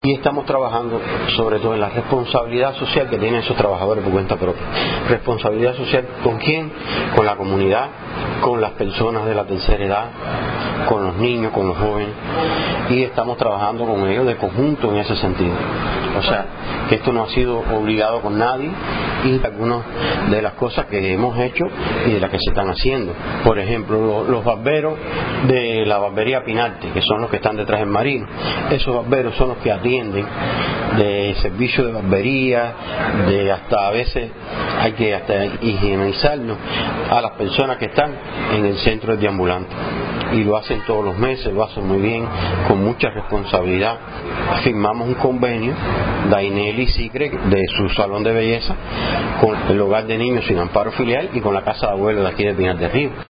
Y estamos trabajando sobre todo en la responsabilidad social que tienen esos trabajadores por cuenta propia. Responsabilidad social ¿con quién? Con la comunidad, con las personas de la tercera edad, con los niños, con los jóvenes, y estamos trabajando con ellos de conjunto en ese sentido. O sea, que esto no ha sido obligado con nadie, y algunas de las cosas que hemos hecho y de las que se están haciendo. Por ejemplo, los barberos de la barbería Pinarte, que son los que están detrás del Marino. Esos barberos son los que atienden de servicio de barbería, de hasta a veces hay que hasta higienizarnos a las personas que están en el centro de deambulante. Y lo hacen todos los meses, lo hacen muy bien, con mucha responsabilidad. Firmamos un convenio, Dainelli Sicre, de su salón de belleza, con el hogar de niños sin amparo filial y con la casa de abuelos de aquí de Pinar del Río.